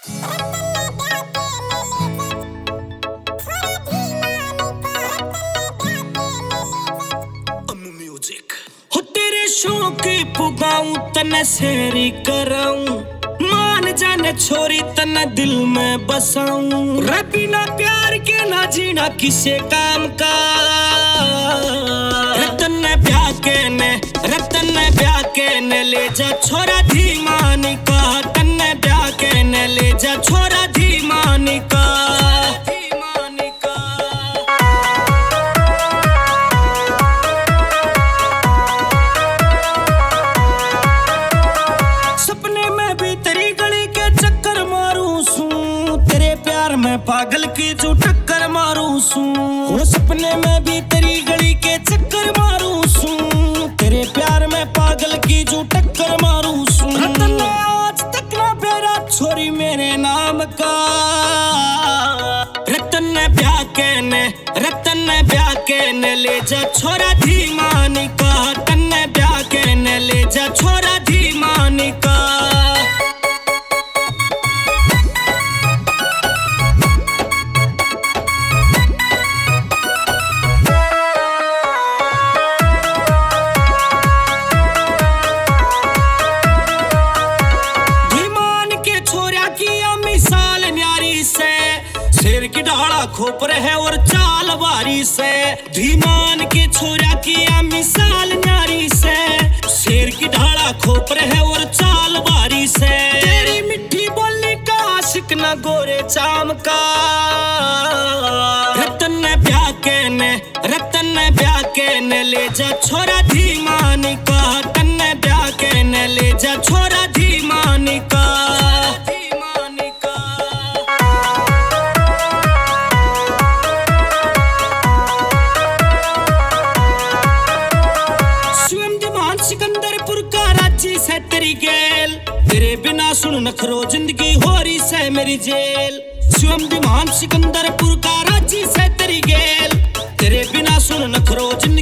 हो तेरे शौक पुगाऊं तने सेरी कराऊं, मान जाने छोरी तने दिल में बसाऊं। रे बिना प्यार के ना जीना किसे काम का, रतन ब्याह के ने ले जा छोरा धीमानी का, तन्ने ब्याह के ने ले जा छोरा धीमानी का। सपने में भी तेरी गली के चक्कर मारूं सूं, तेरे प्यार में पागल की जो टक्कर मारूं सूं। वो सपने में भी तेरी गली के चक्कर मारूं सूं, तेरे प्यार में पागल की जो टक्कर मारूं सूं। रतन आज तक ना फेरा छोरी मेरे नाम का, रतन ब्याह के ने ले जा छोरा धीमानी का, तन्ने ब्याह के ने ले जा छोरा धीमानी का। शेर की ढाला खोप रहे और चाल बारी से, धीमान के छोरा किया मिसाल न्यारी से। शेर की ढाला खोप रहे और चाल बारी से, तेरी मिठी बोली का आशिक न गोरे चाम का। रतन ब्याह के ने ले जा छोरा धीमानी का, तन्ने ब्याह के ने ले जा छोरा धीमानी का। सिकंदरपुर का रांची से तेरी गेल, तेरे बिना सुन नखरो जिंदगी हो रही से मेरी जेल। शिवम दिमान सिकंदरपुर का रांची से तेरी गेल, तेरे बिना सुन नखरो